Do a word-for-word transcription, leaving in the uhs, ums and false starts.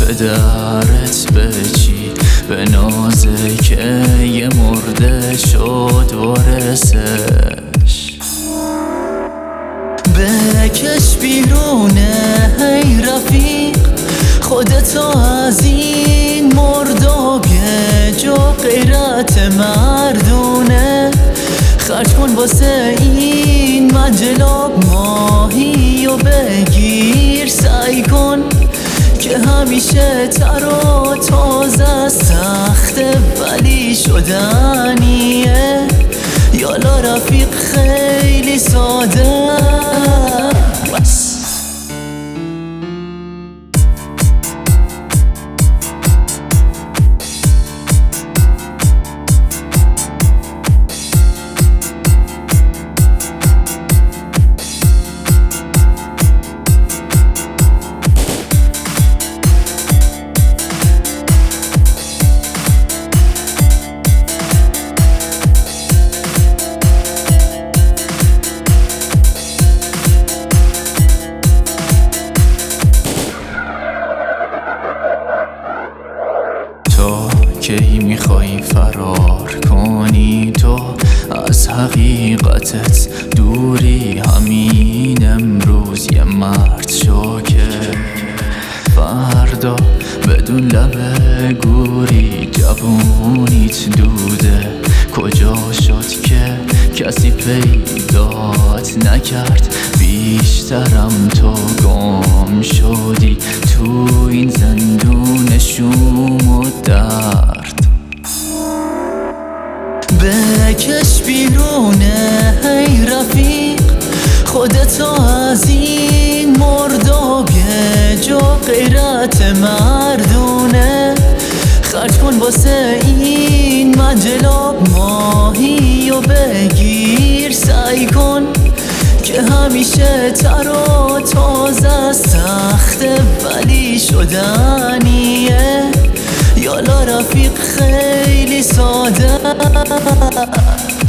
درت بچی به نازه که یه مرده شد وارثش. بکش بیرونه هی رفیق خودتو از این مردابه، جو غیرت مردونه خرج کن واسه این منجلاب ماهی و بگیر، سعی کن که همیشه تر و تازه سخته ولی شدنیه. یالا رفیق خیلی ساده است. تو کی میخوای فرار کنی؟ تو از حقیقتت دوری، همین امروز یه مرد شو که فردا بدون لب گوری. جوونیت دوده کجا شد که کسی پیدات نکرد؟ بیشترم تو گم شدی تو این زندون شوم و درد. بکش بیرونه هی رفیق خودتو از این مردابه، جو غیرت مردونه خرج کن واسه این منجلاب ماهی و بگیر، سعی کن که همیشه تر و تازه سخته ولی شدنیه. یالا رفیق خیلی ساده